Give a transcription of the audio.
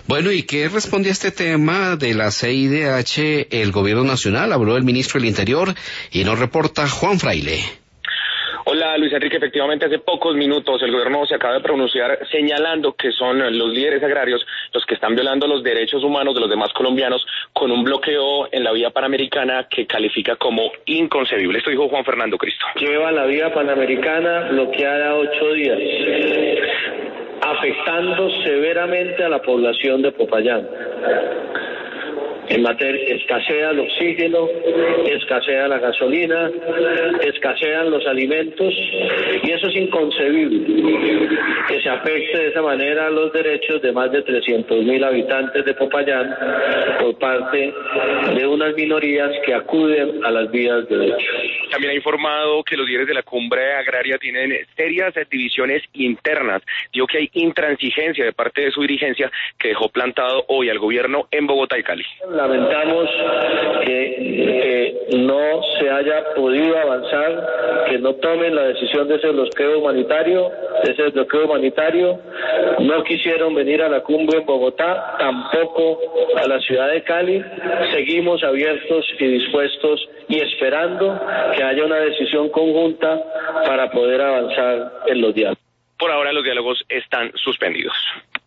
Bueno, ¿y qué respondió a este tema de la CIDH el gobierno nacional? Habló el ministro del Interior y nos reporta Juan Fraile. Hola Luis Enrique, efectivamente hace pocos minutos el gobierno se acaba de pronunciar señalando que son los líderes agrarios los que están violando los derechos humanos de los demás colombianos con un bloqueo en la vía panamericana que califica como inconcebible. Esto dijo Juan Fernando Cristo. Lleva la vía panamericana bloqueada 8 días, afectando severamente a la población de Popayán. En materia, escasea el oxígeno, escasea la gasolina, escasean los alimentos, y eso es inconcebible, que se afecte de esa manera los derechos de más de 300.000 habitantes de Popayán por parte de unas minorías que acuden a las vías de derecho. También ha informado que los líderes de la cumbre agraria tienen serias divisiones internas. Dijo que hay intransigencia de parte de su dirigencia que dejó plantado hoy al gobierno en Bogotá y Cali. Lamentamos que no se haya podido avanzar, que no tomen la decisión de ese bloqueo humanitario. No quisieron venir a la cumbre en Bogotá, tampoco a la ciudad de Cali. Seguimos abiertos y dispuestos y esperando que haya una decisión conjunta para poder avanzar en los diálogos. Por ahora los diálogos están suspendidos.